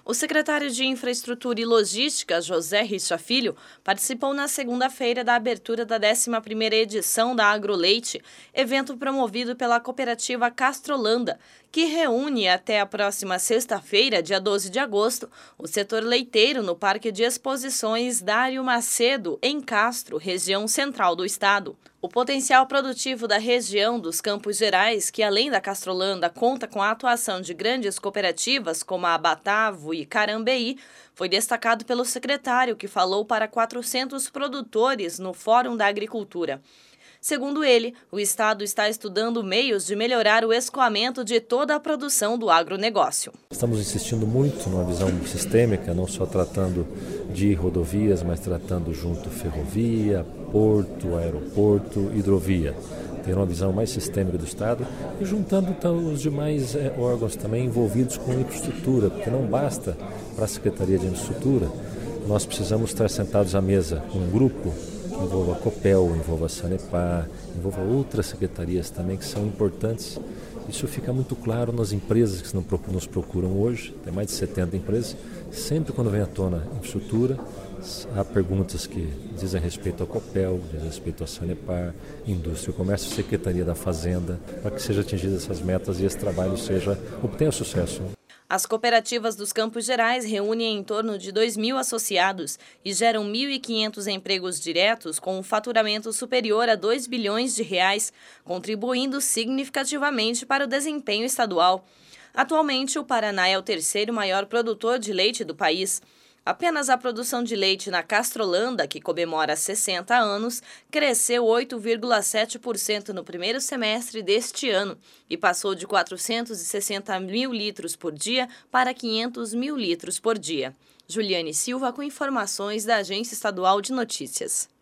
O secretário de Infraestrutura e Logística, José Richa Filho, participou na segunda-feira da abertura da 11ª edição da AgroLeite, evento promovido pela cooperativa Castrolanda, que reúne até a próxima sexta-feira, dia 12 de agosto, o setor leiteiro no Parque de Exposições Dário Macedo, em Castro, região central do estado. O potencial produtivo da região dos Campos Gerais, que além da Castrolanda conta com a atuação de grandes cooperativas como a Batavo e Carambeí, foi destacado pelo secretário, que falou para 400 produtores no Fórum da Agricultura. Segundo ele, o estado está estudando meios de melhorar o escoamento de toda a produção do agronegócio. Estamos insistindo muito numa visão sistêmica, não só tratando de rodovias, mas tratando junto ferrovia, porto, aeroporto, hidrovia. Ter uma visão mais sistêmica do estado e juntando então, os demais órgãos também envolvidos com infraestrutura, porque não basta para a Secretaria de Infraestrutura, nós precisamos estar sentados à mesa com um grupo que envolva a Copel, envolva a Sanepar, envolva outras secretarias também que são importantes. Isso fica muito claro nas empresas que nos procuram hoje, tem mais de 70 empresas. Sempre quando vem à tona infraestrutura, há perguntas que dizem respeito à Copel, dizem respeito à Sanepar, Indústria e Comércio, Secretaria da Fazenda, para que sejam atingidas essas metas e esse trabalho obtenha sucesso. As cooperativas dos Campos Gerais reúnem em torno de 2.000 associados e geram 1.500 empregos diretos com um faturamento superior a 2 bilhões de reais, contribuindo significativamente para o desempenho estadual. Atualmente, o Paraná é o terceiro maior produtor de leite do país. Apenas a produção de leite na Castrolanda, que comemora 60 anos, cresceu 8,7% no primeiro semestre deste ano e passou de 460 mil litros por dia para 500 mil litros por dia. Juliane Silva com informações da Agência Estadual de Notícias.